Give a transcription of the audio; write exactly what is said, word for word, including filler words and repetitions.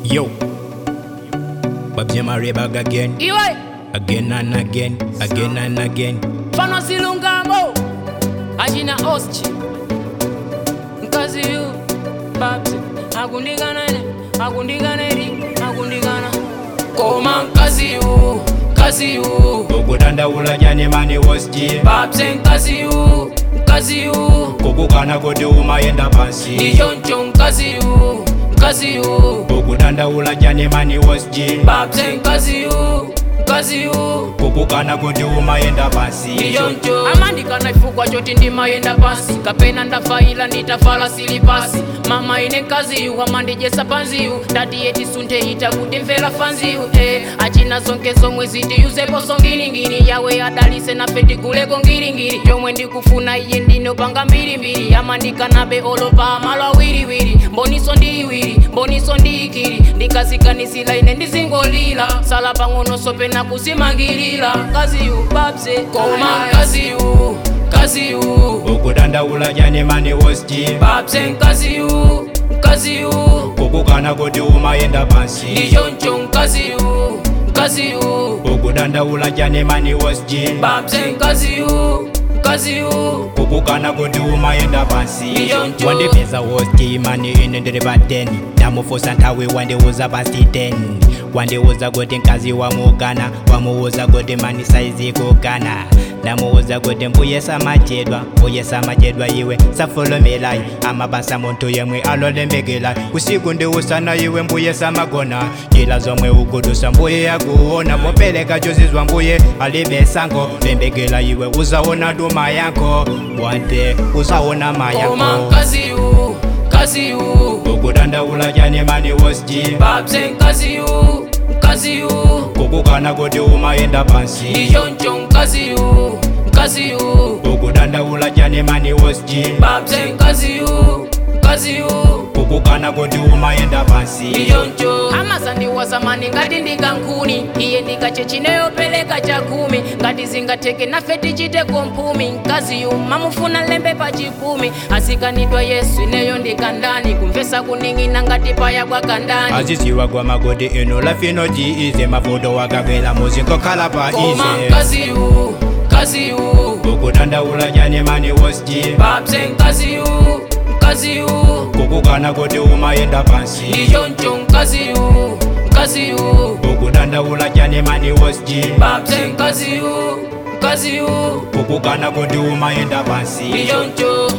Yo, Babs Marry back again, Iwe again and again, again and again. Fano silungambo Ajina oschi Nkazi yu Babs Agundigana ne Agundigana eri Agundigana Koma nkazi yu Nkazi yu Okutanda ulajane mani wasji Babs nkazi yu Nkazi yu Kukukana kote umayenda pansi Ijoncho nkazi yu Nkazi yu Okutanda ulajane mani wasji Babs nkazi yu Nkazi yu Kukukana kote umayenda pansi Ijoncho Amandika naifukwa choti ndima yenda pasi Kapena ndafaila nitafala silipasi Mama ine kazi yu Amandi jesa panzi yu Dati yeti sunte ita kuti mfela fanzi yu eh, Achina sonke somwe ziti yusepo songini ngini Yawe adalise na feti kuleko ngiri ngiri Yomwe ndi kufuna iye ndino panga mbiri mbiri Amandika nabe olopa amalwa wiri wiri Mboniso ndi wiri, mboniso ndi ikiri Ndikasikanisila ine ndizingolila Sala pangono sope na kusimangilila Kazi yu babse Koma kazi yu Kazi yu Okutanda ulajane mani wasji Babse nkazi yu Nkazi yu Kukukana kote umayenda pansi Ijoncho nkazi yu Nkazi yu Okutanda ulajane mani wasji Babse nkazi yu Nkazi yu Kukukana kote umayenda pansi Ijoncho Wande pesa wasji mani ine ndere bateni Namufosa ntawe wande uza pasti ten Wande uza kote nkazi wa mugana Wamuuza kote mani saizi kukana Namuuza kote mbuyesa majedwa Mbuyesa majedwa iwe safolomela Amabasa muntu yemwe alolembegela Usiku ndi usana iwe mbuyesa magona Jila zomwe ukudusa mbuye ya kuona Popeleka jozizwa mbuye alibesango Lembegela iwe uzaona duma yako Wante uzaona mayako Koma kazi yu Kazi yu Okutanda ulajane mani wasji Babse nkazi yu Nkazi yu Kukukana kote umayenda pansi Ijoncho nkazi yu Nkazi yu Okutanda ulajane mani wasji Babse nkazi yu Nkazi yu Kukukana kote umayenda pansi Ijoncho Amazandi wasamani ngati ndikankuni Iye ndikachechineyo peleka chakumi Ngati zingateke na feti chite kompumi Nkazi yu mamufuna lembe pa chikumi Asikanidwa Yesu ineyo ndikandani Kumvesa kuningina ngati paya kwa kandani Aziziwa kwa magodi ino lafino jiize Mafoto wakabela muzinko kala pa Koma ize nkazi yu Nkazi yu Okutanda ulajane mani wasji Babse nkazi yu Nkazi yu Kukukana kote umayenda pansi Ijoncho nkazi yu Nkazi yu Okutanda ulajane mani wasji Babse nkazi yu Nkazi yu Kukukana kote umayenda pansi Ijoncho